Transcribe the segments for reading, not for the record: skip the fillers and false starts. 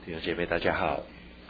弟兄姐妹大家好。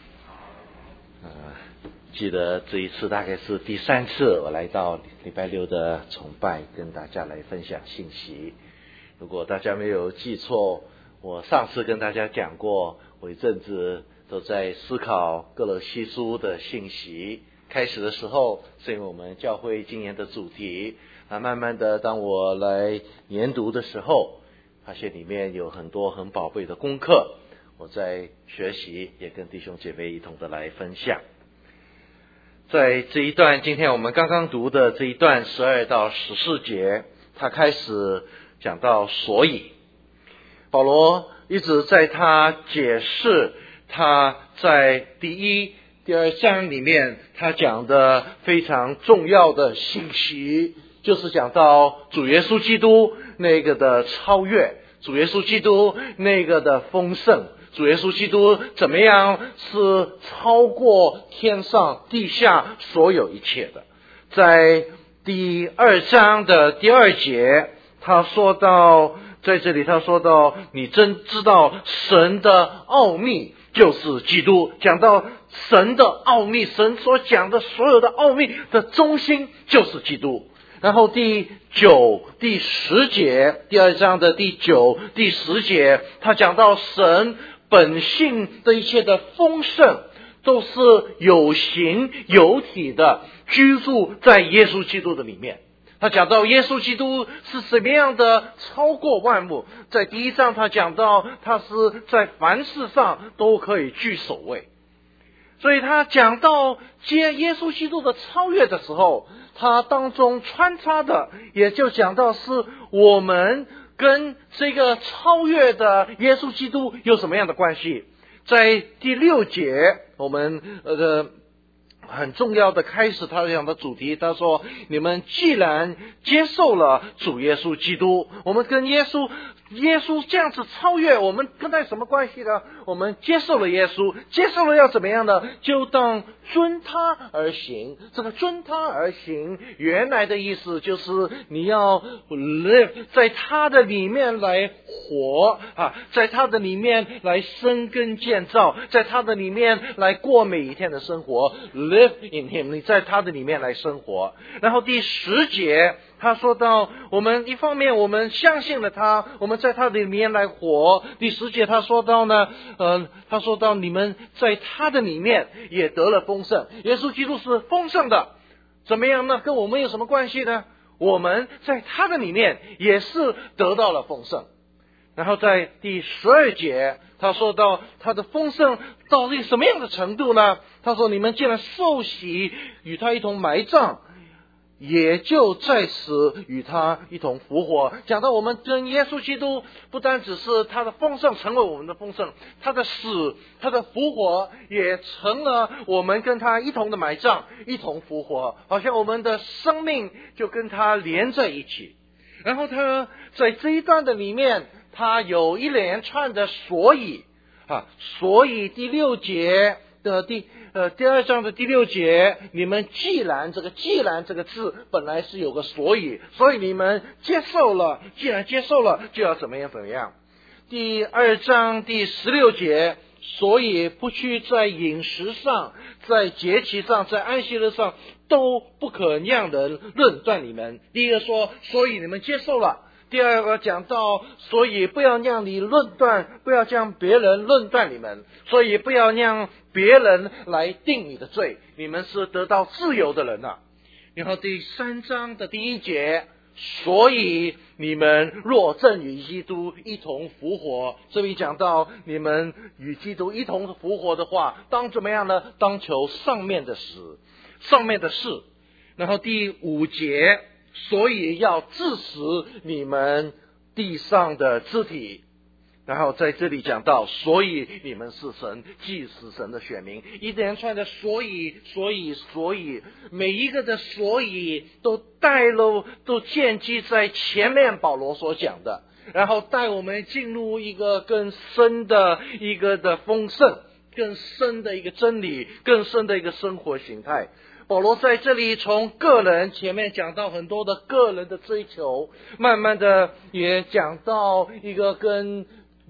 记得这一次大概是第3次我来到礼拜六的崇拜，跟大家来分享信息。如果大家没有记错，我上次跟大家讲过，我一阵子都在思考歌罗西书的信息。开始的时候是因为我们教会今年的主题，慢慢的当我来研读的时候，发现里面有很多很宝贵的功课，我在学习，也跟弟兄姐妹一同的来分享。在这一段，今天我们刚刚读的这一段12到14节，他开始讲到所以。保罗一直在他解释他在第1、第2章里面他讲的非常重要的信息，就是讲到主耶稣基督那个的超越，主耶稣基督那个的丰盛，主耶稣基督怎么样是超过天上地下所有一切的。在第2章的第2节，他说到，在这里他说到，你真知道神的奥秘就是基督，讲到神的奥秘，神所讲的所有的奥秘的中心就是基督。然后第9、第10节，第2章的第9、第10节，他讲到神本性的一切的丰盛都是有形有体的居住在耶稣基督的里面。他讲到耶稣基督是什么样的超过万物，在第1章他讲到他是在凡事上都可以居首位。所以他讲到接耶稣基督的超越的时候，他当中穿插的也就讲到是我们跟这个超越的耶稣基督有什么样的关系。在第6节，我们很重要的开始他讲的主题，他说你们既然接受了主耶稣基督，我们跟耶稣这样子超越，我们跟他有什么关系呢？我们接受了耶稣，接受了要怎么样呢？就当遵他而行。这个遵他而行原来的意思就是你要 live 在他的里面来活在他的里面来生根建造，在他的里面来过每一天的生活， live in him， 你在他的里面来生活。然后第10节他说到，我们一方面我们相信了他，我们在他的里面来活。第10节他说到呢，他说到你们在他的里面也得了丰盛。耶稣基督是丰盛的，怎么样呢？跟我们有什么关系呢？我们在他的里面也是得到了丰盛。然后在第12节他说到他的丰盛到底什么样的程度呢？他说你们既然受洗与他一同埋葬，也就在此与他一同复活。讲到我们跟耶稣基督不单只是他的丰盛成为我们的丰盛，他的死他的复活也成了我们跟他一同的埋葬，一同复活，好像我们的生命就跟他连在一起。然后他在这一段的里面，他有一连串的所以所以第6节的第2章的第6节，你们既然这个字本来是有个所以你们接受了，既然接受了就要怎么样。第2章第16节，所以不去在饮食上，在节期上，在安息日上都不可让人论断你们。第一个说，所以你们接受了。第二个讲到，所以不要让你论断，不要将别人论断你们，所以不要让别人来定你的罪，你们是得到自由的人了。然后第3章的第1节，所以你们若正与基督一同复活，这里讲到你们与基督一同复活的话，当怎么样呢？当求上面的事。然后第5节，所以要治死你们地上的肢体。然后在这里讲到，所以你们是神祭司神的选民，一连串的所以，每一个的所以都建基在前面保罗所讲的，然后带我们进入一个更深的一个的丰盛，更深的一个真理，更深的一个生活形态。保罗在这里从个人前面讲到很多的个人的追求，慢慢的也讲到一个跟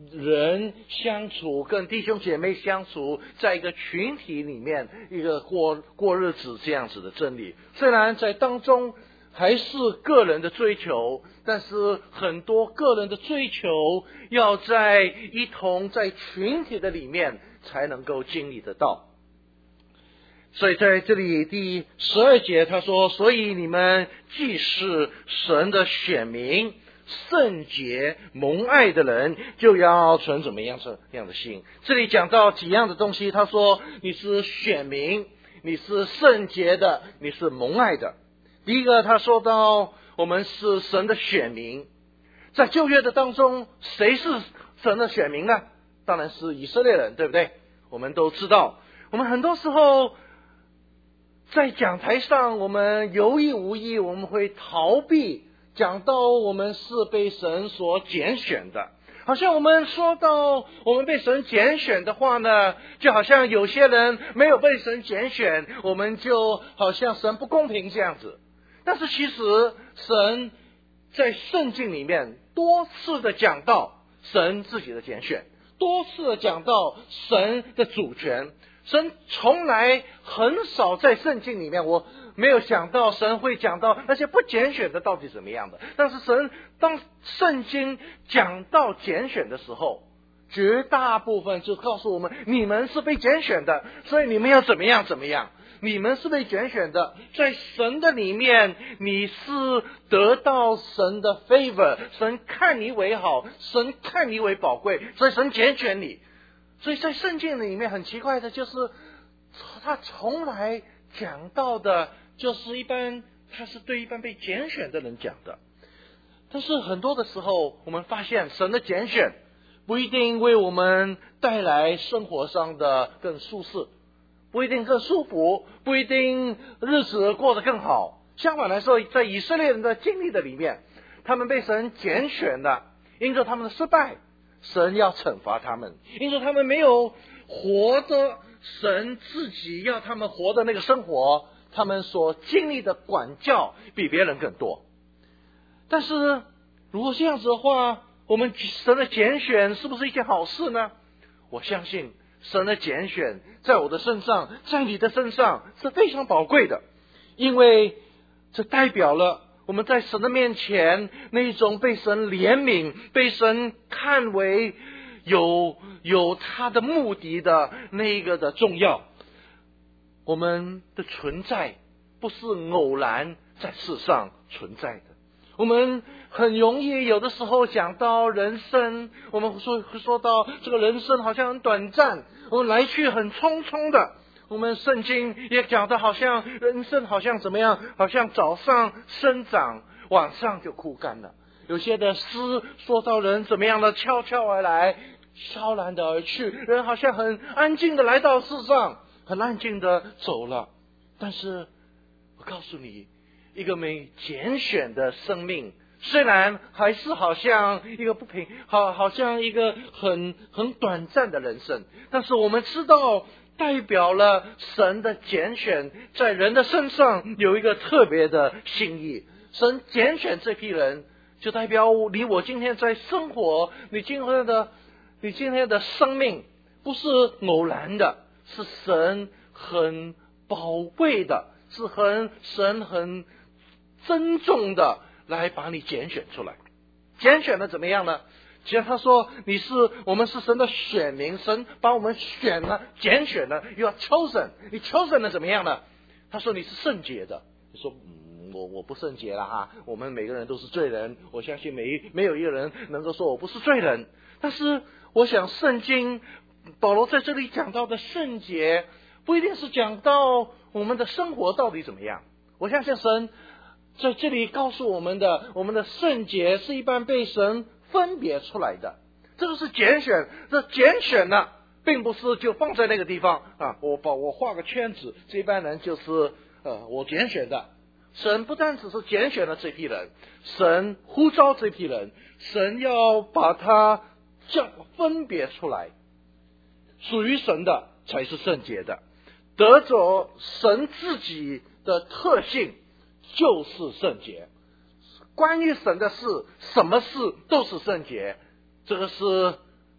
人相处，跟弟兄姐妹相处，在一个群体里面，一个过日子这样子的真理。虽然在当中还是个人的追求，但是很多个人的追求要一同在群体的里面才能够经历得到。所以在这里第12节他说，所以你们既是神的选民，圣洁蒙爱的人，就要存怎么样这样的心。这里讲到几样的东西，他说你是选民，你是圣洁的，你是蒙爱的。第一个他说到我们是神的选民，在旧约的当中，谁是神的选民呢？当然是以色列人，对不对？我们都知道，我们很多时候在讲台上，我们有意无意我们会逃避讲到我们是被神所拣选的，好像我们说到我们被神拣选的话呢，就好像有些人没有被神拣选，我们就好像神不公平这样子。但是其实神在圣经里面多次的讲到神自己的拣选，多次的讲到神的主权。神从来很少在圣经里面，我没有想到神会讲到那些不拣选的到底怎么样的。但是神当圣经讲到拣选的时候，绝大部分就告诉我们，你们是被拣选的，所以你们要怎么样怎么样。你们是被拣选的，在神的里面，你是得到神的 favor， 神看你为好，神看你为宝贵，所以神拣选你。所以在圣经里面很奇怪的就是，他从来讲到的就是他是对一般被拣选的人讲的。但是很多的时候我们发现神的拣选不一定为我们带来生活上的更舒适，不一定更舒服，不一定日子过得更好。相反来说，在以色列人的经历的里面，他们被神拣选了，因着他们的失败，神要惩罚他们，因为他们没有活着神自己要他们活的那个生活，他们所经历的管教比别人更多。但是如果这样子的话，我们神的拣选是不是一件好事呢？我相信神的拣选在我的身上，在你的身上是非常宝贵的，因为这代表了我们在神的面前那一种被神怜悯，被神看为有他的目的的那一个的重要。我们的存在不是偶然在世上存在的。我们很容易有的时候讲到人生，我们说到这个人生好像很短暂，我们来去很匆匆的。我们圣经也讲的好像人生好像怎么样，好像早上生长，晚上就枯干了。有些的诗说到人怎么样的悄悄而来，悄然的而去，人好像很安静的来到世上，很安静的走了。但是我告诉你，一个没拣选的生命，虽然还是好像一个好像一个很短暂的人生，但是我们知道代表了神的拣选在人的身上有一个特别的心意。神拣选这批人，就代表你我今天在生活，你今天的生命不是偶然的，是神很宝贵的，是神很珍重的来把你拣选出来。拣选的怎么样呢？其实他说我们是神的选民，神把我们选了，拣选了，又要 chosen， 你 chosen 了怎么样呢？他说你是圣洁的。你说我不圣洁了哈，我们每个人都是罪人，我相信没有一个人能够说我不是罪人。但是我想圣经保罗在这里讲到的圣洁，不一定是讲到我们的生活到底怎么样。我相信神在这里告诉我们的圣洁是一般被神分别出来的，这个是拣选。这拣选呢，并不是就放在那个地方啊，我画个圈子，这一般人就是我拣选的。神不单只是拣选了这批人，神呼召这批人，神要把他分别出来，属于神的才是圣洁的，得着神自己的特性就是圣洁。关于神的事，什么事都是圣洁，这个是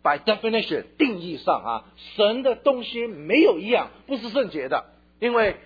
by definition 定义上神的东西没有一样不是圣洁的，因为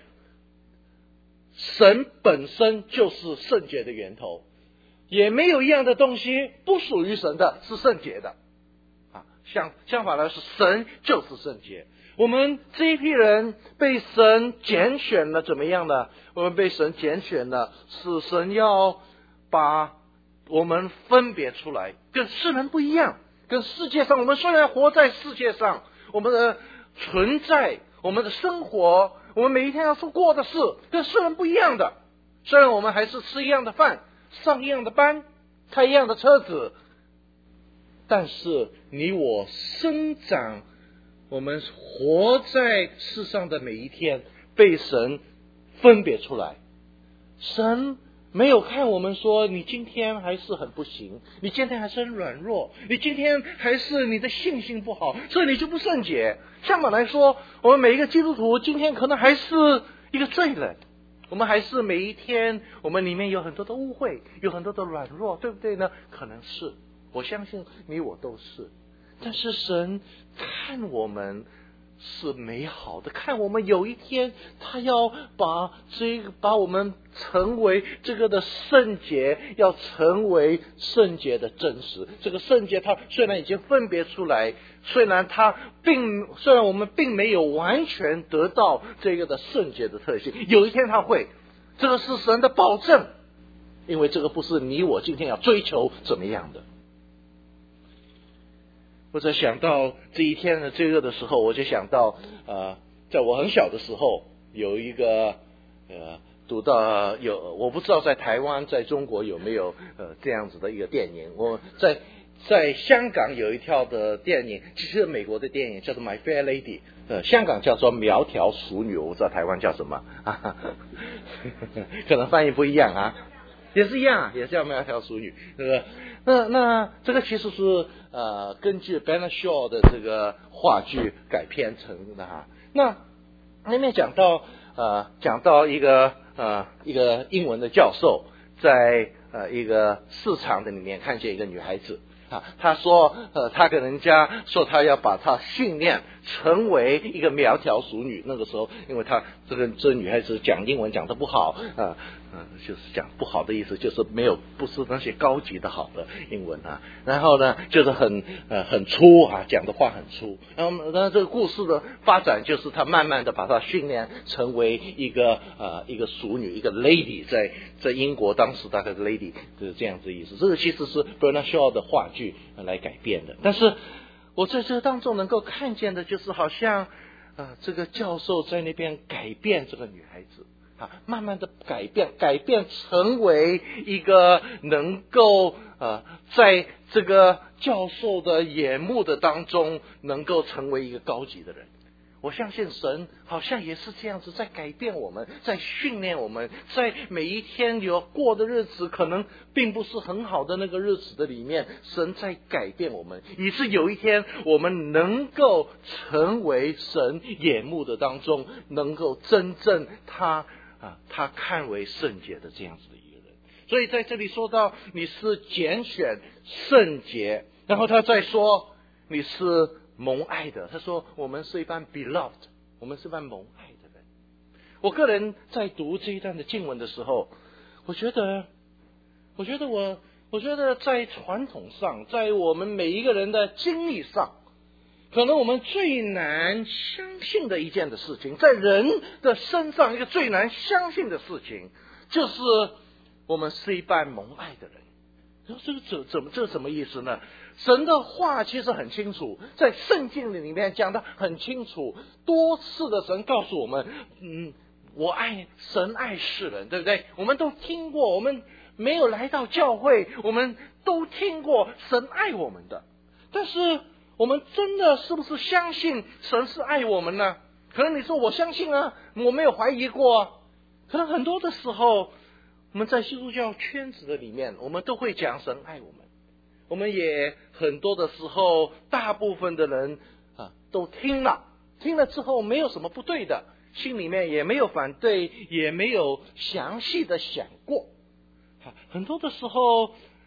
神本身就是圣洁的源头，也没有一样的东西不属于神的是圣洁的相反来说，神就是圣洁。我们这一批人被神拣选了，怎么样呢？我们被神拣选了，是神要把我们分别出来，跟世人不一样，跟世界上，我们虽然活在世界上，我们的存在，我们的生活，我们每一天要过的事跟世人不一样的。虽然我们还是吃一样的饭，上一样的班，开一样的车子，但是你我生长，我们活在世上的每一天被神分别出来。神没有看我们说你今天还是很不行，你今天还是很软弱，你今天还是你的信心不好，所以你就不圣洁。相反来说，我们每一个基督徒今天可能还是一个罪人，我们还是每一天我们里面有很多的污秽，有很多的软弱，对不对呢？可能是，我相信你我都是。但是神看我们是美好的，看我们有一天他要把我们成为这个的圣洁，要成为圣洁的真实。这个圣洁它虽然已经分别出来，虽然我们并没有完全得到这个的圣洁的特性，有一天他会，这个是神的保证，因为这个不是你我今天要追求怎么样的。我在想到这一天的这个的时候，我就想到在我很小的时候有一个读到我不知道在台湾在中国有没有这样子的一个电影。我在香港有一条的电影，其实美国的电影叫做 My Fair Lady， 香港叫做苗条淑女，我不知道台湾叫什么可能翻译不一样也是一样，也是叫苗条淑女。那这个其实是根据 Bernard Shaw 的这个话剧改编成的那里面讲到一个英文的教授在一个市场的里面看见一个女孩子他说他跟人家说他要把她训练成为一个苗条淑女。那个时候因为他这女孩子讲英文讲得不好就是讲不好的意思，就是不是那些高级的好的英文然后呢就是很粗讲的话很粗。然后这个故事的发展就是他慢慢的把她训练成为一个淑女，一个 lady， 在英国当时大概是 lady 就是这样子的意思。这个其实是 Bernard Shaw 的话剧来改变的。但是我在这当中能够看见的就是好像这个教授在那边改变这个女孩子慢慢的改变成为一个能够在这个教授的眼目的当中能够成为一个高级的人。我相信神好像也是这样子在改变我们，在训练我们，在每一天有过的日子可能并不是很好的那个日子的里面，神在改变我们，以致有一天我们能够成为神眼目的当中能够真正他看为圣洁的这样子的一个人。所以在这里说到你是拣选圣洁，然后他再说你是蒙爱的，他说我们是一般 beloved， 我们是一般蒙爱的人。我个人在读这一段的经文的时候，我觉得在传统上，在我们每一个人的经历上，可能我们最难相信的一件的事情，在人的身上一个最难相信的事情，就是我们是一般蒙爱的人。这个什么意思呢？神的话其实很清楚，在圣经里面讲得很清楚，多次的神告诉我们神爱世人，对不对？我们都听过，我们没有来到教会，我们都听过神爱我们的。但是我们真的是不是相信神是爱我们呢？可能你说我相信我没有怀疑过可能很多的时候我们在基督教圈子的里面，我们都会讲神爱我们，我们也很多的时候大部分的人都听了之后没有什么不对的，心里面也没有反对，也没有详细的想过很多的时候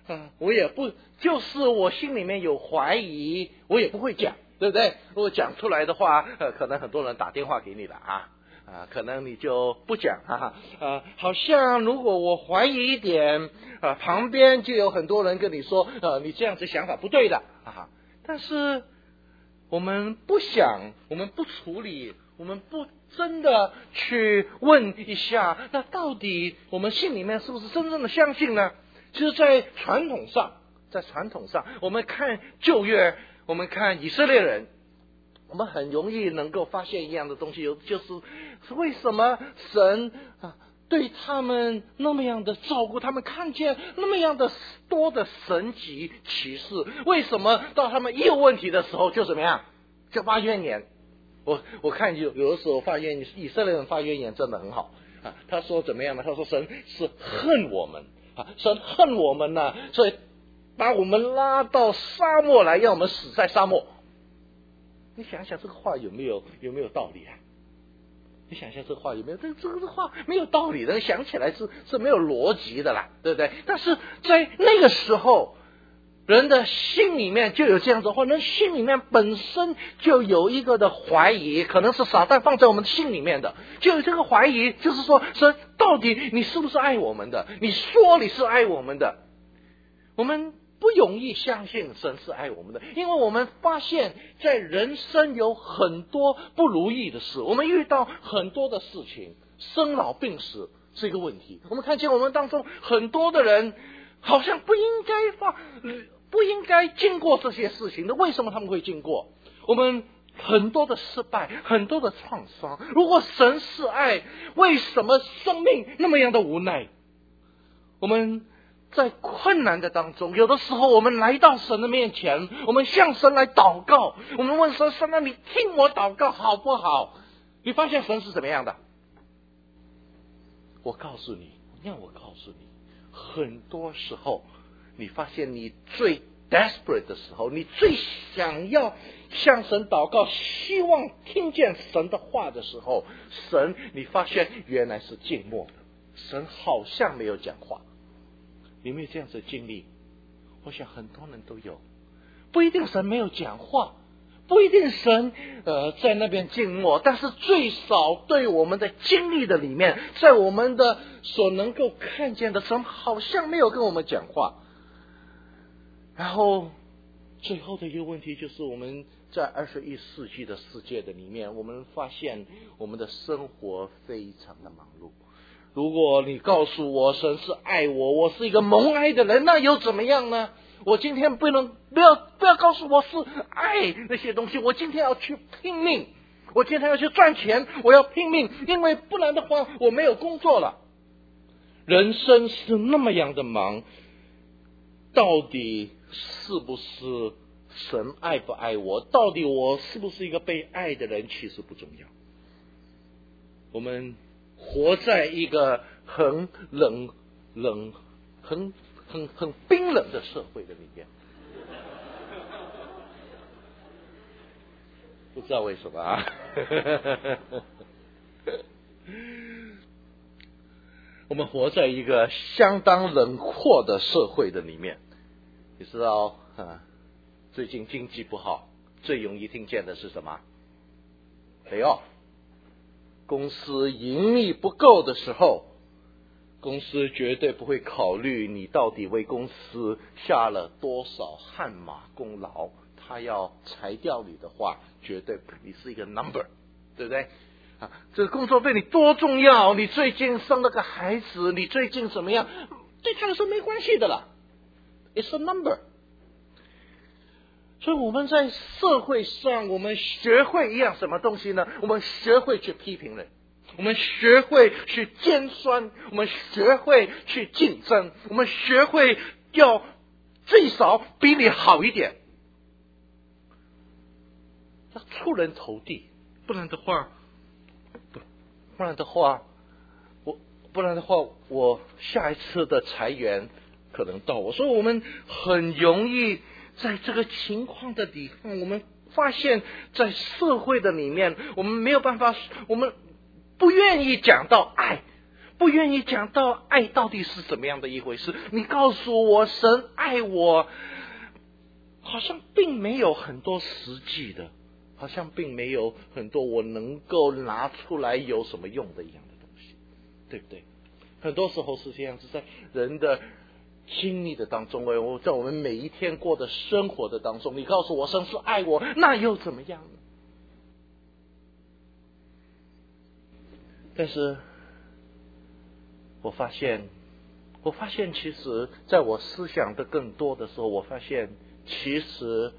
我也不，就是我心里面有怀疑，我也不会讲，对不对？如果讲出来的话，可能很多人打电话给你了可能你就不讲好像如果我怀疑一点旁边就有很多人跟你说你这样子想法不对的但是我们不想，我们不处理，我们不真的去问一下，那到底我们心里面是不是真正的相信呢？其实在传统上我们看旧约，我们看以色列人，我们很容易能够发现一样的东西，就是为什么神对他们那么样的照顾，他们看见那么样的多的神迹奇事，为什么到他们一有问题的时候就怎么样，就发怨言？我看有的时候发怨言，以色列人发怨言真的很好他说怎么样呢？他说神是恨我们神恨我们呢，所以把我们拉到沙漠来，让我们死在沙漠。你想想这个话有没有道理你想想这个话有没有？这个话没有道理的，想起来是没有逻辑的啦，对不对？但是在那个时候，人的心里面就有这样子的话，人心里面本身就有一个的怀疑，可能是撒旦放在我们心里面的，就有这个怀疑，就是说神到底你是不是爱我们的？你说你是爱我们的，我们不容易相信神是爱我们的，因为我们发现在人生有很多不如意的事，我们遇到很多的事情，生老病死是一个问题。我们看见我们当中很多的人好像不应该经过这些事情的，为什么他们会经过？我们很多的失败，很多的创伤。如果神是爱，为什么生命那么样的无奈？我们在困难的当中，有的时候我们来到神的面前，我们向神来祷告，我们问神，神啊，你听我祷告好不好？你发现神是怎么样的？我告诉你，很多时候你发现你最 desperate 的时候，你最想要向神祷告，希望听见神的话的时候，神你发现原来是静默的，神好像没有讲话。你有没有这样子的经历？我想很多人都有，不一定神没有讲话，不一定神在那边静默，但是最少对我们的经历的里面，在我们的所能够看见的，神好像没有跟我们讲话。然后最后的一个问题就是我们在21世纪的世界的里面，我们发现我们的生活非常的忙碌。如果你告诉我神是爱我，我是一个蒙爱的人，那又怎么样呢？我今天不要告诉我是爱那些东西，我今天要去拼命，我今天要去赚钱，我要拼命，因为不然的话我没有工作了。人生是那么样的忙，到底是不是神爱不爱我？到底我是不是一个被爱的人？其实不重要。我们活在一个很冰冷的社会的里面，不知道为什么我们活在一个相当冷酷的社会的里面。你知道最近经济不好，最容易听见的是什么？layoff。公司盈利不够的时候，公司绝对不会考虑你到底为公司下了多少汗马功劳，他要裁掉你的话，绝对你是一个 number， 对不对？这个工作对你多重要，你最近生了个孩子，你最近怎么样，对他来说没关系的啦， It's a number。 所以我们在社会上，我们学会一样什么东西呢？我们学会去批评人，我们学会去尖酸，我们学会去竞争，我们学会要最少比你好一点，要出人头地，不然的话我下一次的裁员可能到我。所以我们很容易在这个情况的底下，我们发现在社会的里面，我们没有办法，我们不愿意讲到爱， 不愿意讲到爱到底是怎么样的一回事。你告诉我神爱我，好像并没有很多实际的，好像并没有很多我能够拿出来有什么用的一样的东西，对不对？很多时候是这样子，在人的经历的当中，在我们每一天过的生活的当中，你告诉我神是爱我，那又怎么样呢？但是我发现其实在我思想的更多的时候，我发现其实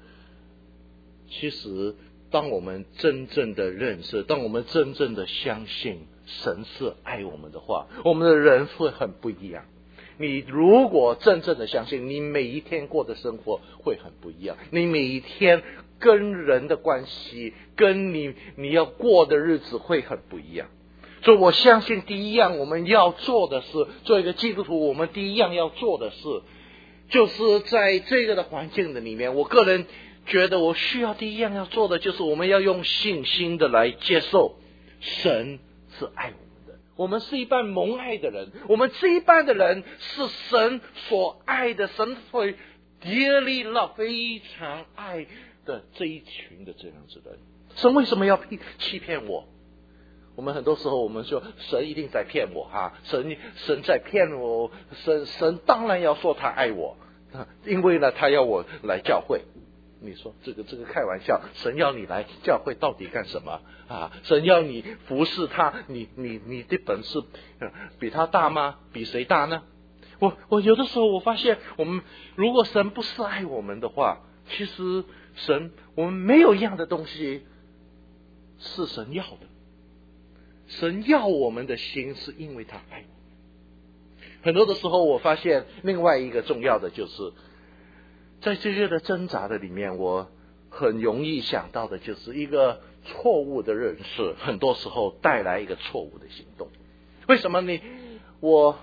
当我们真正的认识，当我们真正的相信神是爱我们的话，我们的人会很不一样。你如果真正的相信，你每一天过的生活会很不一样，你每一天跟人的关系，跟你要过的日子会很不一样。所以我相信第一样我们要做的是，做一个基督徒，我们第一样要做的是，就是在这个的环境的里面，我个人觉得我需要第一样要做的，就是我们要用信心的来接受神是爱我们的，我们是一般蒙爱的人，我们这一般的人是神所爱的，神会 dearly love 非常爱的这一群的这样子的人。神为什么要欺骗我？我们很多时候我们说神一定在骗我哈，神在骗我，神当然要说他爱我，因为呢他要我来教会。你说这个开玩笑，神要你来教会到底干什么啊？神要你服侍他，你的本事比他大吗？比谁大呢？我有的时候我发现，我们如果神不是爱我们的话，其实我们没有一样的东西是神要的。神要我们的心是因为他爱我们。很多的时候我发现另外一个重要的就是，在这些的挣扎的里面，我很容易想到的就是一个错误的认识，很多时候带来一个错误的行动。为什么呢？我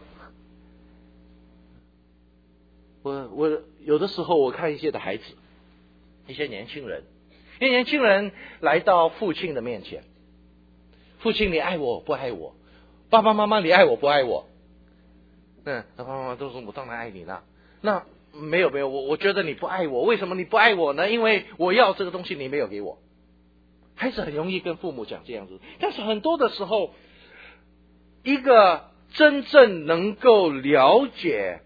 有的时候我看一些的孩子，一些年轻人来到父亲的面前，父亲你爱我不爱我？爸爸妈妈你爱我不爱我？爸爸妈妈都说我当然爱你了。那没有，我觉得你不爱我。为什么你不爱我呢？因为我要这个东西你没有给我。孩子很容易跟父母讲这样子，但是很多的时候，一个真正能够了解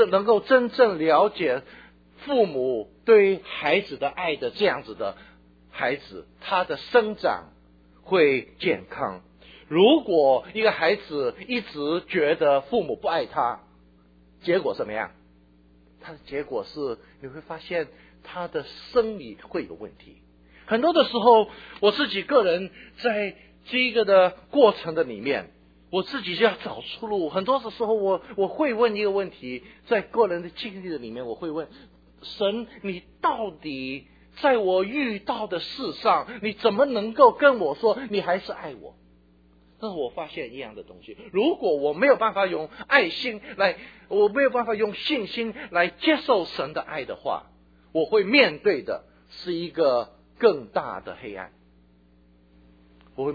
父母对孩子的爱的这样子的孩子，他的生长会健康。如果一个孩子一直觉得父母不爱他，结果怎么样？他的结果是你会发现他的生理会有问题。很多的时候我自己个人在这个的过程的里面，我自己就要找出路。很多的时候我会问一个问题，在个人的经历的里面，我会问神，你到底在我遇到的事上，你怎么能够跟我说你还是爱我？但是我发现一样的东西，如果我没有办法用爱心我没有办法用信心来接受神的爱的话，我会面对的是一个更大的黑暗。我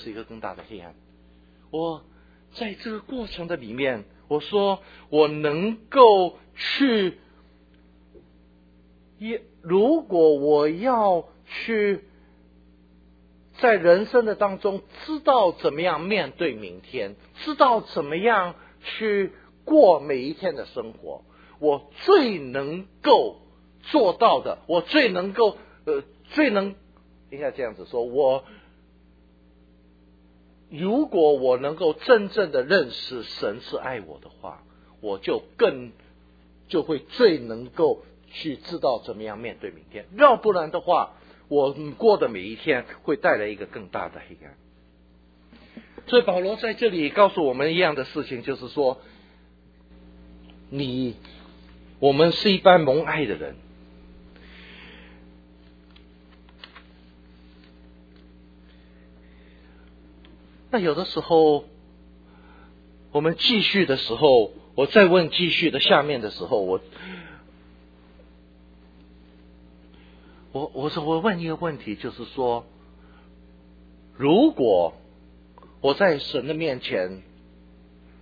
在这个过程的里面，我说我能够去，如果我要去在人生的当中知道怎么样面对明天，知道怎么样去过每一天的生活，我最能够做到的，我应该这样子说，如果我能够真正的认识神是爱我的话，我就会最能够去知道怎么样面对明天。要不然的话，我过的每一天会带来一个更大的黑暗。所以保罗在这里告诉我们一样的事情，就是说我们是一般蒙爱的人。那有的时候我们继续的时候，我再问继续的下面的时候，我问一个问题，就是说，如果我在神的面前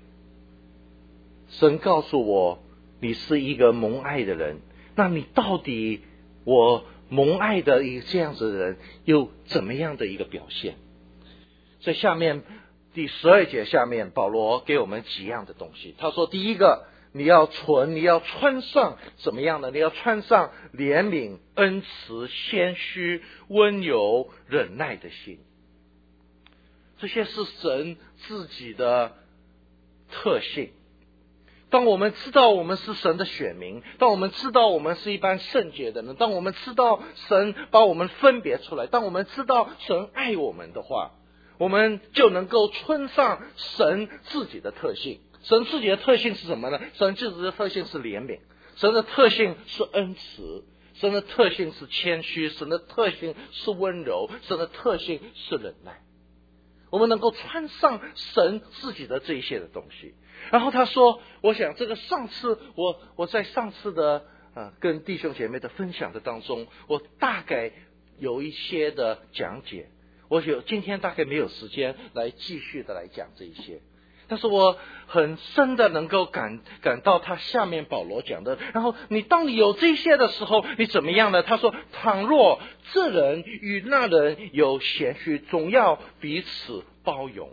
神告诉我你是一个蒙爱的人，那你到底我蒙爱的一个这样子的人有怎么样的一个表现？在下面第12节下面，保罗给我们几样的东西。他说第一个，你要穿上怎么样呢？你要穿上怜悯、恩慈、谦虚、温柔、忍耐的心。这些是神自己的特性。当我们知道我们是神的选民，当我们知道我们是一般圣洁的人，当我们知道神把我们分别出来，当我们知道神爱我们的话，我们就能够穿上神自己的特性。神自己的特性是什么呢？神自己的特性是怜悯，神的特性是恩慈，神的特性是谦虚，神的特性是温柔，神的特性是忍耐。我们能够穿上神自己的这一些的东西。然后他说，我想这个上次我在上次的跟弟兄姐妹的分享的当中，我大概有一些的讲解，我今天大概没有时间来继续的来讲这一些，但是我很深的能够感到他下面保罗讲的。然后当你有这些的时候，你怎么样呢？他说，倘若这人与那人有嫌隙，总要彼此包容。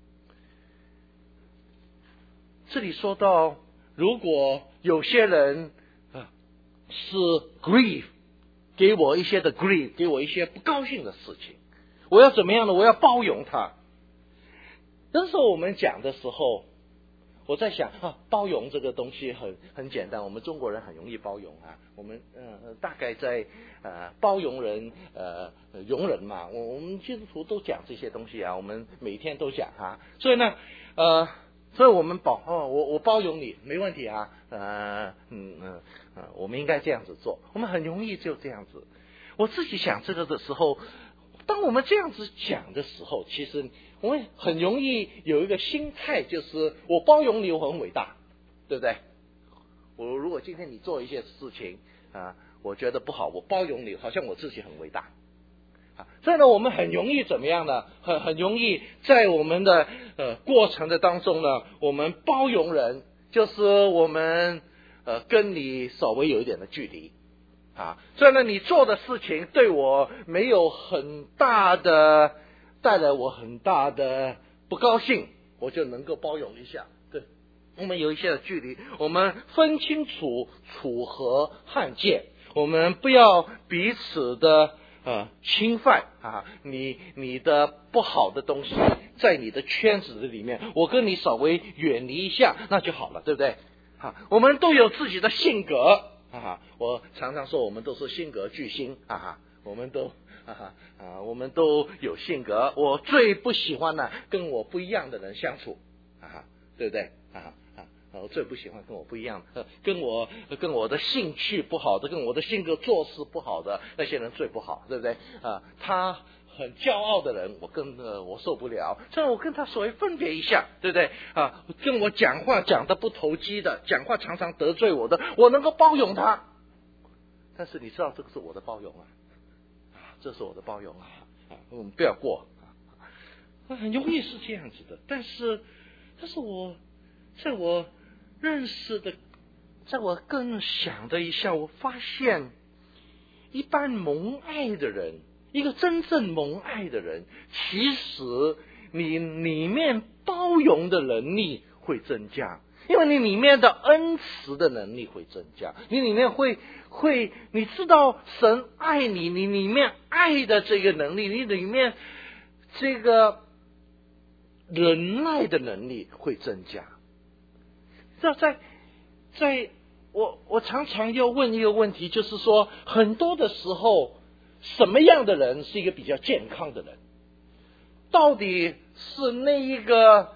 这里说到，如果有些人是 grief， 给我一些的 grief， 给我一些不高兴的事情，我要怎么样呢？我要包容他。那时候我们讲的时候，我在想包容这个东西很简单，我们中国人很容易包容我们大概在包容人容人嘛，我们基督徒都讲这些东西我们每天都讲所以呢所以我们我包容你没问题我们应该这样子做，我们很容易就这样子。我自己想这个的时候，当我们这样子讲的时候，其实我们很容易有一个心态，就是我包容你，我很伟大，对不对？我如果今天你做一些事情我觉得不好，我包容你，好像我自己很伟大所以呢，我们很容易怎么样呢？很容易在我们的过程的当中呢，我们包容人，就是我们跟你稍微有一点的距离所以呢，你做的事情对我没有很大的带来我很大的不高兴，我就能够包容一下。对，我们有一些的距离，我们分清楚楚河汉界，我们不要彼此的侵犯你的不好的东西在你的圈子里面，我跟你稍微远离一下，那就好了，对不对？我们都有自己的性格我常常说我们都是性格巨星我们都有性格。我最不喜欢跟我不一样的人相处对不对我最不喜欢跟我不一样跟我的兴趣不好的，跟我的性格做事不好的那些人最不好，对不对他很骄傲的人我受不了，所以我跟他稍微分别一下，对不对跟我讲话讲得不投机的，讲话常常得罪我的，我能够包容他。但是你知道这个是我的包容这是我的包容我们不要过很容易是这样子的。但是我在我认识的，在我更想的一下，我发现一般蒙爱的人，一个真正蒙爱的人，其实你里面包容的能力会增加，因为你里面的恩慈的能力会增加，你里面会你知道神爱你，你里面爱的这个能力，你里面这个忍耐的能力会增加。我常常要问一个问题，就是说很多的时候什么样的人是一个比较健康的人？到底是那一个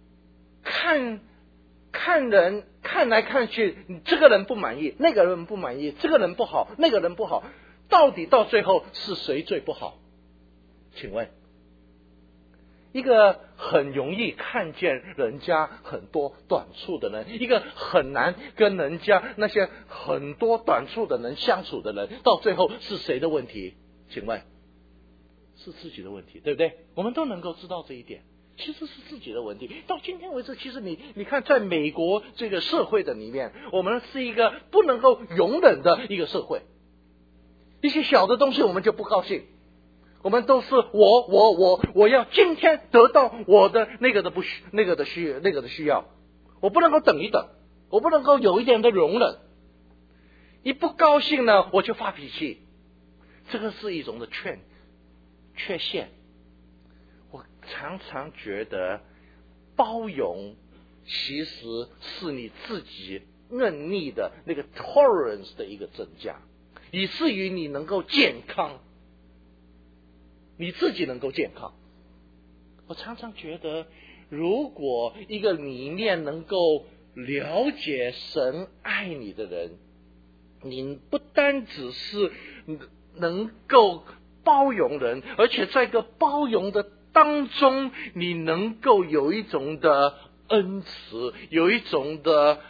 看人看来看去，这个人不满意，那个人不满意，这个人不好，那个人不好，到底到最后是谁最不好？请问一个很容易看见人家很多短处的人，一个很难跟人家那些很多短处的人相处的人，到最后是谁的问题？请问是自己的问题，对不对？我们都能够知道这一点。 其实是自己的问题。到今天为止，其实你看，在美国这个社会的里面，我们是一个不能够容忍的一个社会。一些小的东西我们就不高兴，我们都是我要今天得到我的那个的需要，我不能够等一等，我不能够有一点的容忍。一不高兴呢，我就发脾气，这个是一种的缺陷。我常常觉得包容其实是你自己能力的那个 tolerance 的一个增加，以至于你能够健康，你自己能够健康。我常常觉得，如果一个里面能够了解神爱你的人，你不单只是能够包容人，而且在一个包容的当中，你能够有一种的恩慈，有一种的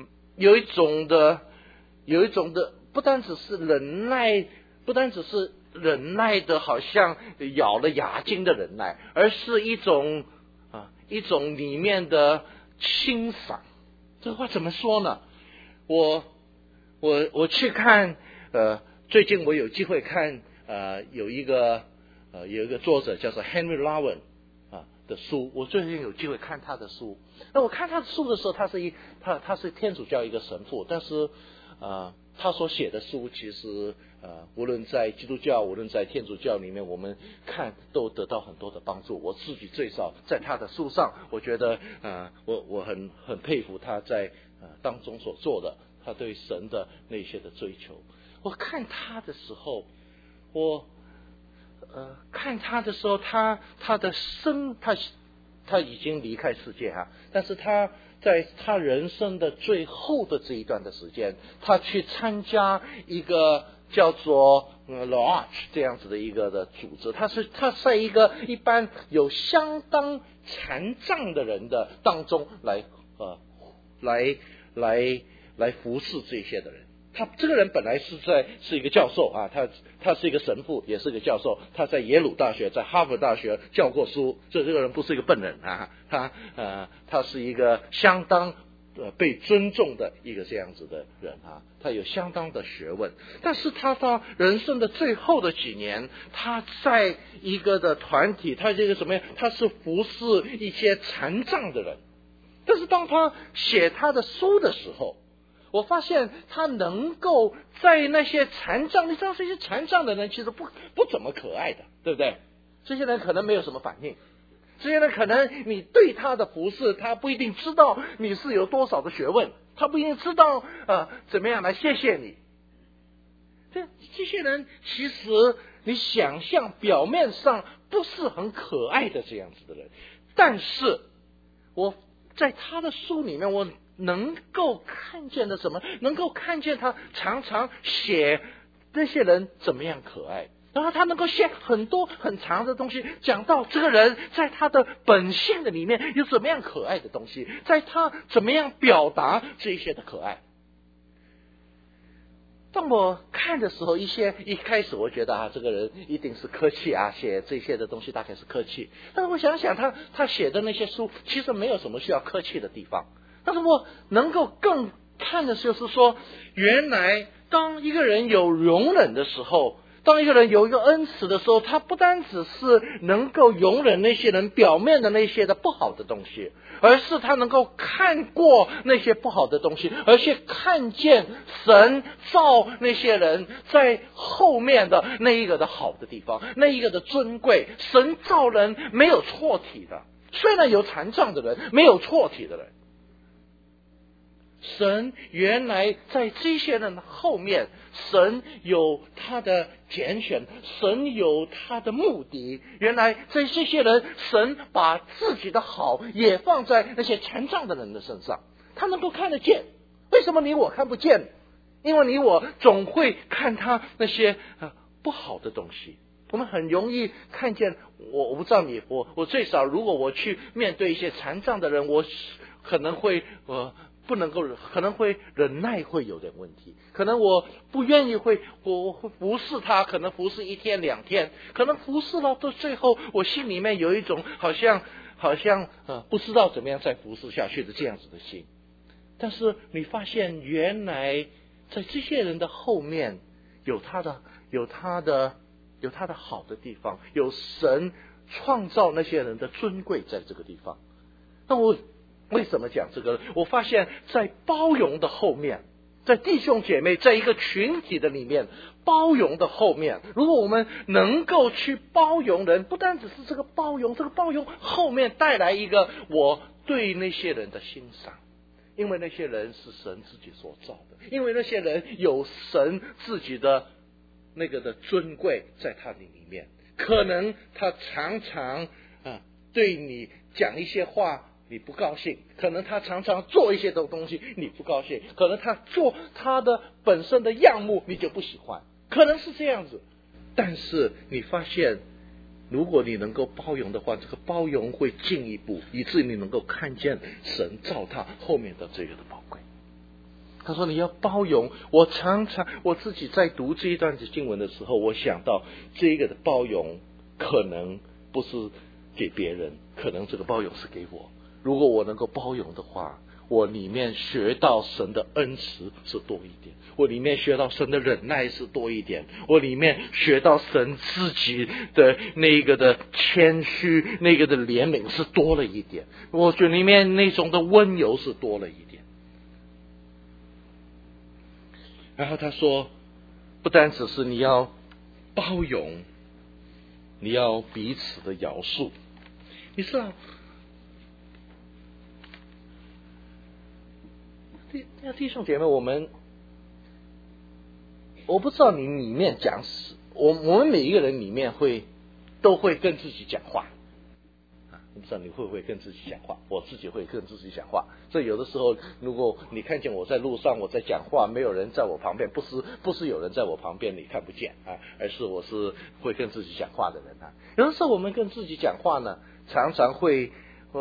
不单只是忍耐，不单只是忍耐的好像咬了牙筋的忍耐，而是一种里面的欣赏。这话怎么说呢？我去看最近我有机会看有一个作者叫做 Henry Lowen 的书，我最近有机会看他的书。那我看他的书的时候，他是天主教一个神父，但是他所写的书其实无论在基督教无论在天主教里面，我们看都得到很多的帮助。我自己最少在他的书上，我觉得我很佩服他在当中所做的，他对神的那些的追求。我看他的时候，他已经离开世界但是他在他人生的最后的这一段的时间，他去参加一个叫做Lodge 这样子的一个的组织，他在一个一般有相当残障的人的当中来服侍这些的人。他这个人本来是一个教授他是一个神父，也是一个教授，他在耶鲁大学在哈佛大学教过书，所以这个人不是一个笨人他是一个相当被尊重的一个这样子的人他有相当的学问。但是他到人生的最后的几年，他在一个的团体，他这个什么呀？他是服侍一些残障的人。但是当他写他的书的时候，我发现他能够在那些残障，你知道这些残障的人其实不怎么可爱的，对不对？这些人可能没有什么反应，这些人可能你对他的服侍，他不一定知道你是有多少的学问，他不一定知道怎么样来谢谢你。这些人其实你想象表面上不是很可爱的这样子的人，但是我在他的书里面，我能够看见的什么？能够看见他常常写那些人怎么样可爱，然后他能够写很多很长的东西，讲到这个人在他的本性的里面有怎么样可爱的东西，在他怎么样表达这些的可爱。当我看的时候，一开始我觉得这个人一定是客气写这些的东西大概是客气。但是我想想他写的那些书，其实没有什么需要客气的地方。但是我能够更看的就是说，原来当一个人有容忍的时候，当一个人有一个恩慈的时候，他不单只是能够容忍那些人表面的那些的不好的东西，而是他能够看过那些不好的东西，而且看见神造那些人在后面的那一个的好的地方，那一个的尊贵。神造人没有错体的，虽然有残障的人，没有错体的人。神原来在这些人的后面，神有他的拣选，神有他的目的。原来在这些人，神把自己的好也放在那些残障的人的身上，他能够看得见。为什么你我看不见？因为你我总会看他那些不好的东西。我们很容易看见，我不知道你，我最少如果我去面对一些残障的人，我可能会不能够，可能会忍耐会有点问题，可能我不愿意我会服侍他，可能服侍1天2天，可能服侍到最后，我心里面有一种好像好像不知道怎么样再服侍下去的这样子的心。但是你发现原来在这些人的后面有他的好的地方，有神创造那些人的尊贵在这个地方。那我为什么讲这个呢？我发现在包容的后面，在弟兄姐妹在一个群体的里面，包容的后面，如果我们能够去包容人，不单只是这个包容后面带来一个我对那些人的欣赏，因为那些人是神自己所造的，因为那些人有神自己的那个的尊贵在他里面。可能他常常对你讲一些话你不高兴，可能他常常做一些的东西你不高兴，可能他做他的本身的样目你就不喜欢，可能是这样子。但是你发现如果你能够包容的话，这个包容会进一步，以致你能够看见神造他后面的这个的宝贵。他说你要包容。我常常我自己在读这一段经文的时候，我想到这个的包容可能不是给别人，可能这个包容是给我。如果我能够包容的话，我里面学到神的恩慈是多一点，我里面学到神的忍耐是多一点，我里面学到神自己的那个的谦虚，那个的怜悯是多了一点，我觉得里面那种的温柔是多了一点。然后他说不单只是你要包容，你要彼此的饶恕。你知道弟兄姐妹，我不知道你里面讲死，我们每一个人里面都会跟自己讲话。不知道你会不会跟自己讲话？我自己会跟自己讲话。所以有的时候，如果你看见我在路上我在讲话，没有人在我旁边，不是有人在我旁边你看不见而是我是会跟自己讲话的人有的时候我们跟自己讲话呢，常常会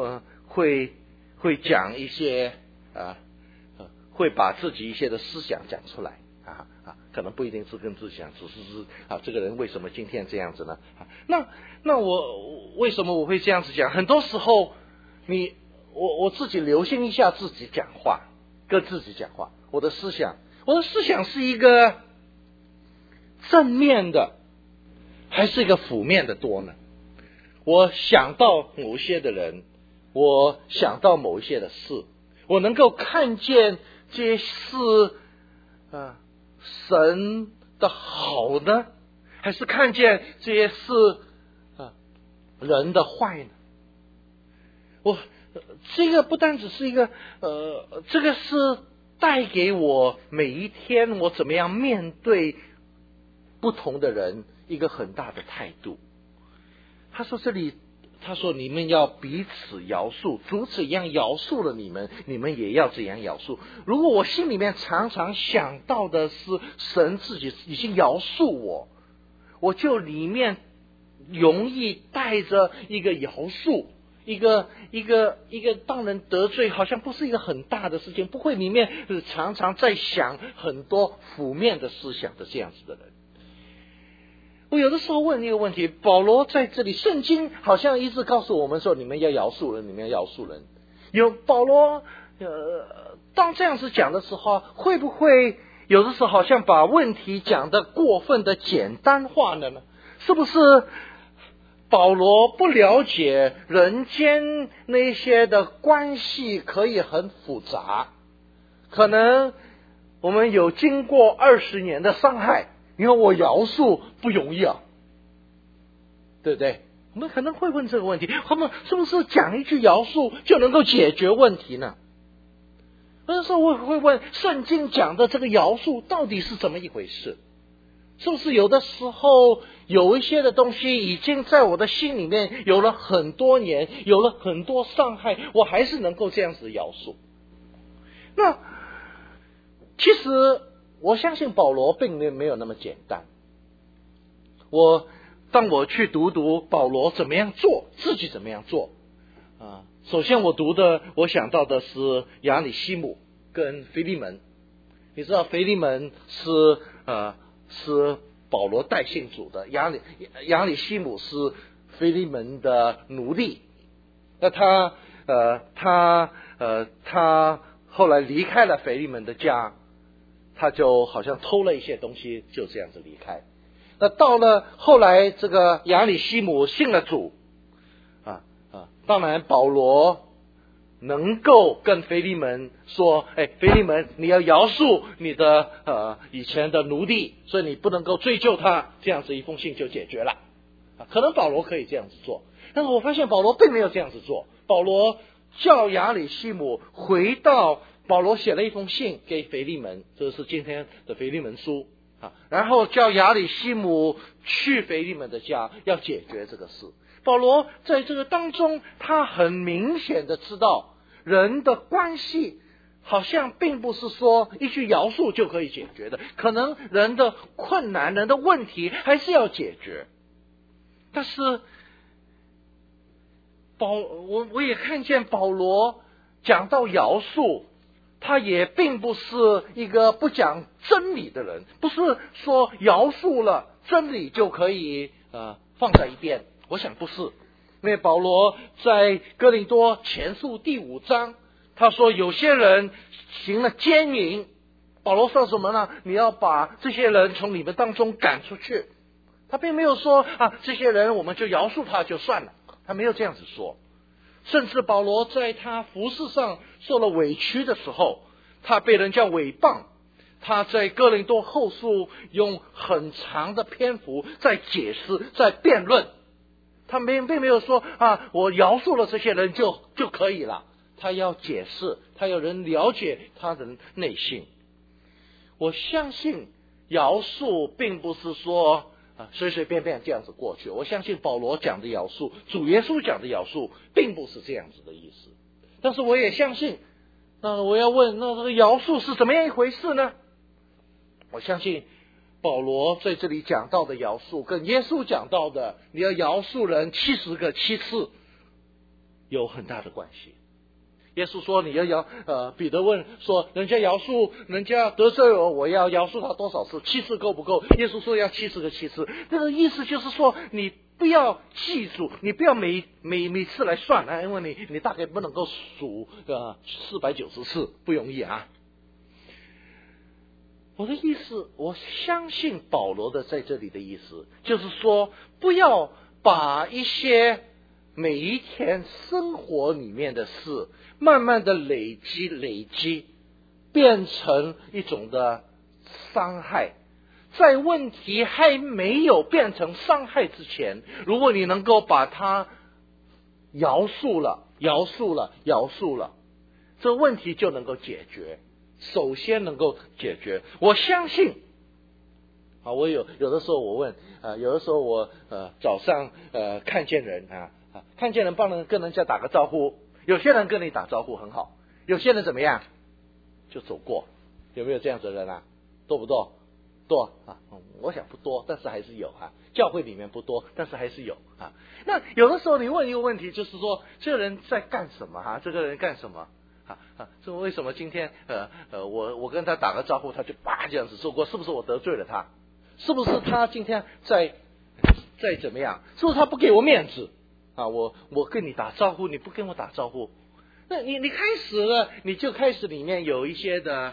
讲一些会把自己一些的思想讲出来可能不一定是跟自己讲，只是这个人为什么今天这样子呢？那我为什么我会这样子讲？很多时候我自己留心一下自己讲话，跟自己讲话，我的思想是一个正面的还是一个负面的多呢？我想到某些的人，我想到某一些的事，我能够看见这些事神的好呢，还是看见这些事人的坏呢？这个不单只是一个这个是带给我每一天我怎么样面对不同的人一个很大的态度。他说你们要彼此饶恕，主怎样饶恕了你们，你们也要怎样饶恕。如果我心里面常常想到的是神自己已经饶恕我就里面容易带着一个饶恕，一个当人得罪好像不是一个很大的事情，不会里面常常在想很多负面的思想的这样子的人。我有的时候问一个问题，保罗在这里圣经好像一直告诉我们说你们要饶恕人，你们要饶恕人。有保罗当这样子讲的时候，会不会有的时候好像把问题讲得过分的简单化了呢？是不是保罗不了解人间那些的关系可以很复杂？可能我们有经过20年的伤害，你看我饶恕不容易对不对？我们可能会问这个问题，他们是不是讲一句饶恕就能够解决问题呢？有的时候我会问，圣经讲的这个饶恕到底是怎么一回事？是不是有的时候有一些的东西已经在我的心里面有了很多年，有了很多伤害，我还是能够这样子饶恕？那其实我相信保罗并没有那么简单。当我去读保罗怎么样做，自己怎么样做首先我想到的是亚里西姆跟腓利门。你知道腓利门是保罗带信主的，亚里西姆是腓利门的奴隶那他后来离开了腓利门的家，他就好像偷了一些东西，就这样子离开。那到了后来，这个亚里西姆信了主，当然保罗能够跟腓利门说，腓利门，你要饶恕你的以前的奴隶，所以你不能够追究他，这样子一封信就解决了。可能保罗可以这样子做，但是我发现保罗并没有这样子做。保罗叫亚里西姆回到，保罗写了一封信给腓利门，这是今天的腓利门书然后叫亚里西姆去腓利门的家，要解决这个事。保罗在这个当中，他很明显的知道人的关系好像并不是说一句饶恕就可以解决的，可能人的困难、人的问题还是要解决。但是我也看见保罗讲到饶恕，他也并不是一个不讲真理的人，不是说饶恕了真理就可以放在一边。我想不是，因为保罗在哥林多前书第5章，他说有些人行了奸淫，保罗说什么呢？你要把这些人从你们当中赶出去。他并没有说这些人我们就饶恕他就算了，他没有这样子说。甚至保罗在他服事上受了委屈的时候，他被人家诽谤，他在哥林多后书用很长的篇幅在解释，在辩论。他并没有说我饶恕了这些人就可以了，他要解释，他要人了解他的内心。我相信饶恕并不是说随随便便这样子过去。我相信保罗讲的饶恕，主耶稣讲的饶恕并不是这样子的意思。但是我也相信，那我要问，那这个饶恕是怎么样一回事呢？我相信保罗在这里讲到的饶恕跟耶稣讲到的你要饶恕人70个7次有很大的关系。耶稣说你要彼得问说，人家饶恕，人家得罪我要饶恕他多少次？7次够不够？耶稣说要70个7次。这个意思就是说，你不要记住，你不要每次来算因为你大概不能够数490次，不容易我的意思，我相信保罗的在这里的意思，就是说不要把一些每一天生活里面的事慢慢的累积变成一种的伤害。在问题还没有变成伤害之前，如果你能够把它饶恕了，这问题就能够解决，首先能够解决。我相信我有的时候我问有的时候我早上看见人看见人帮人跟人家打个招呼，有些人跟你打招呼很好，有些人怎么样就走过。有没有这样子的人多不多？多我想不多，但是还是有教会里面不多，但是还是有那有的时候你问一个问题，就是说这个人在干什么这个人干什么这为什么今天我跟他打个招呼，他就这样子做过？是不是我得罪了他？是不是他今天在怎么样？是不是他不给我面子我跟你打招呼，你不跟我打招呼？那你开始了，你就开始里面有一些的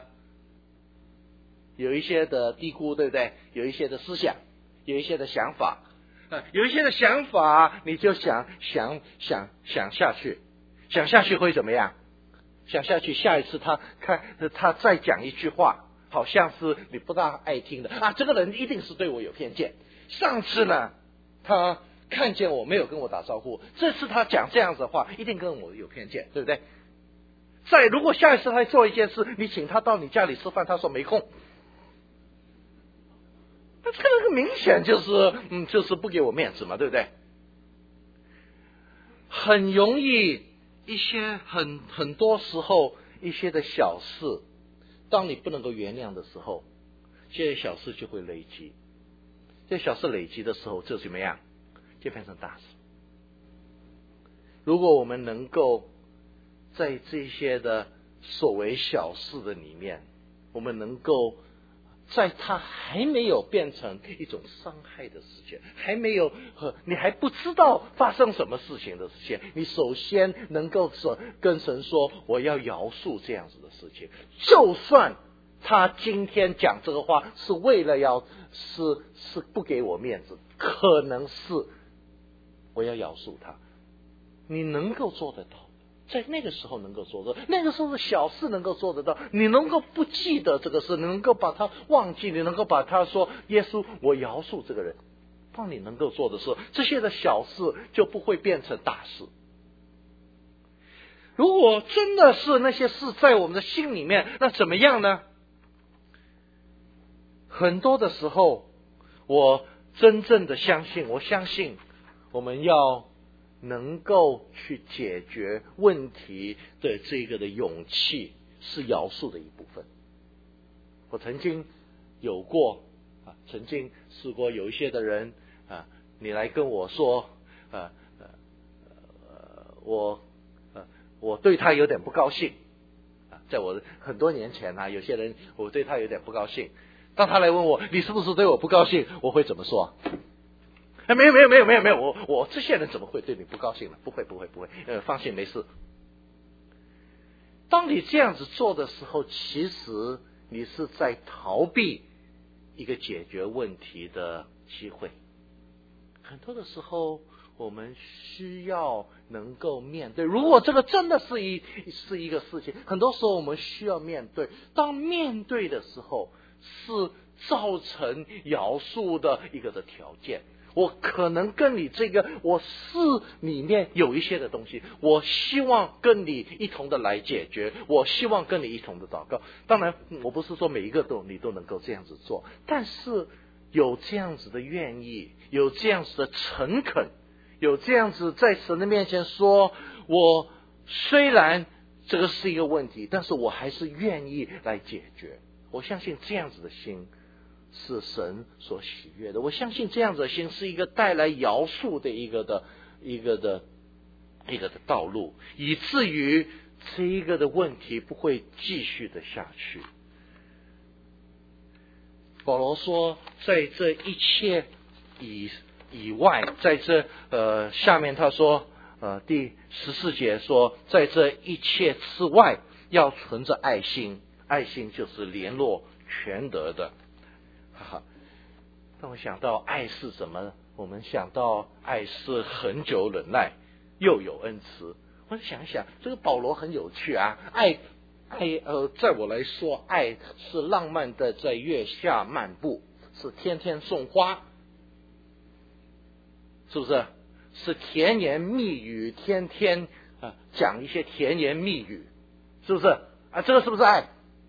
低估，对不对？有一些的思想，有一些的想法有一些的想法你就想下去，想下去会怎么样？想下去，下一次他再讲一句话，好像是你不大爱听的这个人一定是对我有偏见。上次呢，他看见我没有跟我打招呼，这次他讲这样子的话，一定跟我有偏见，对不对？如果下一次他做一件事，你请他到你家里吃饭，他说没空，那这个明显就是不给我面子嘛，对不对？很容易一些很多时候一些的小事，当你不能够原谅的时候，这些小事就会累积。这些小事累积的时候就怎么样？就变成大事。如果我们能够在这些的所谓小事的里面，我们能够在它还没有变成一种伤害的事情，还没有你还不知道发生什么事情的事情，你首先能够跟神说我要饶恕这样子的事情。就算他今天讲这个话是为了是不给我面子，可能是我要饶恕他，你能够做得到，在那个时候能够做得到，那个时候的小事能够做得到，你能够不记得这个事，你能够把它忘记，你能够把它说耶稣我饶恕这个人，当你能够做的时候，这些的小事就不会变成大事。如果真的是那些事在我们的心里面，那怎么样呢？很多的时候我真正的相信，我相信我们要能够去解决问题的这个的勇气是饶恕的一部分。我曾经有过曾经试过有一些的人你来跟我说我对他有点不高兴在我很多年前有些人我对他有点不高兴，当他来问我你是不是对我不高兴，我会怎么说？没有，我这些人怎么会对你不高兴呢？不会，放心，没事。当你这样子做的时候，其实你是在逃避一个解决问题的机会。很多的时候我们需要能够面对，如果这个真的是一个事情，很多时候我们需要面对，当面对的时候是造成饶恕的一个的条件。我可能跟你这个我是里面有一些的东西，我希望跟你一同的来解决，我希望跟你一同的祷告。当然我不是说每一个你都能够这样子做，但是有这样子的愿意，有这样子的诚恳，有这样子在神的面前说我虽然这个是一个问题，但是我还是愿意来解决。我相信这样子的心是神所喜悦的，我相信这样子的心是一个带来饶恕的一个的道路，以至于这一个的问题不会继续的下去。保罗说在这一切以外，在这下面他说第14节说在这一切之外要存着爱心，爱心就是联络全德的。当我想到爱是什么，我们想到爱是恒久忍耐，又有恩慈。我想一想，这个保罗很有趣爱在我来说，爱是浪漫的在月下漫步，是天天送花，是不是？是甜言蜜语，天天讲一些甜言蜜语，是不是这个是不是爱？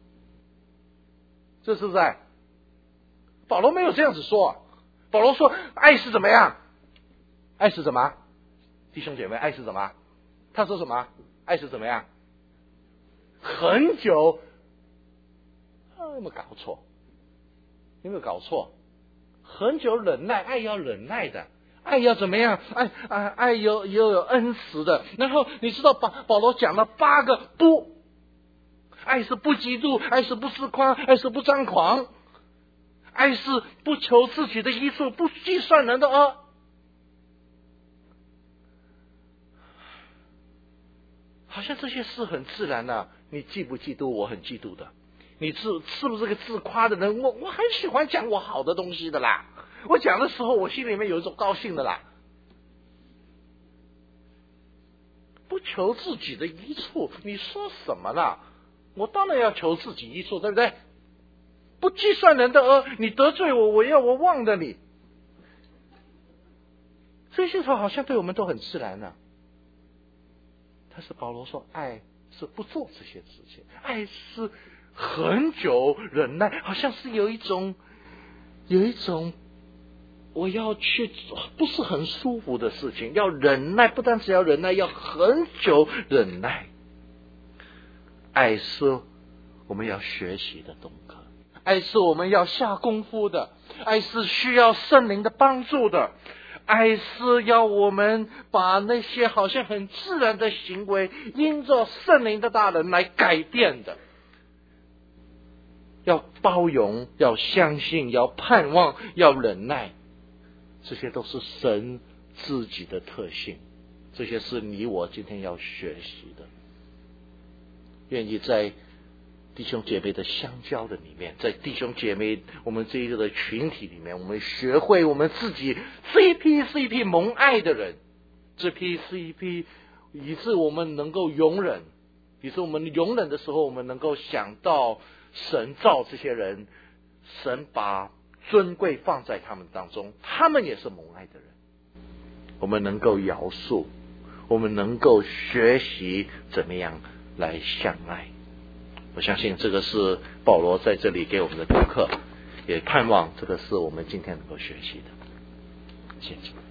这是不是爱？保罗没有这样子说，保罗说爱是怎么样？爱是什么？弟兄姐妹，爱是什么？他说什么？爱是怎么样？很久有没有搞错？有没有搞错？很久忍耐，爱要忍耐的，爱要怎么样？爱有恩慈的。然后你知道保罗讲了8个不，爱是不嫉妒，爱是不自夸，爱是不张狂，爱是不求自己的益处，不计算人的恶。好像这些事很自然你嫉不嫉妒？我很嫉妒的。你是不是个自夸的人？我很喜欢讲我好的东西的啦。我讲的时候，我心里面有一种高兴的啦。不求自己的益处，你说什么啦？我当然要求自己益处，对不对？不计算人的恶，你得罪我，我忘了你。这些话好像对我们都很自然但是保罗说，爱是不做这些事情，爱是很久忍耐，好像是有一种我要去不是很舒服的事情，要忍耐，不单只要忍耐，要很久忍耐。爱是我们要学习的功课，爱是我们要下功夫的，爱是需要圣灵的帮助的，爱是要我们把那些好像很自然的行为因着圣灵的大能来改变的。 要包容，要相信，要盼望，要忍耐，这些都是神自己的特性，这些是你我今天要学习的。愿意在弟兄姐妹的相交的里面，在弟兄姐妹我们这一个的群体里面，我们学会我们自己是一批蒙爱的人，这批是一批以致我们能够容忍，以致我们容忍的时候，我们能够想到神造这些人，神把尊贵放在他们当中，他们也是蒙爱的人。我们能够饶恕，我们能够学习怎么样来相爱。我相信这个是保罗在这里给我们的功课，也盼望这个是我们今天能够学习的。谢谢。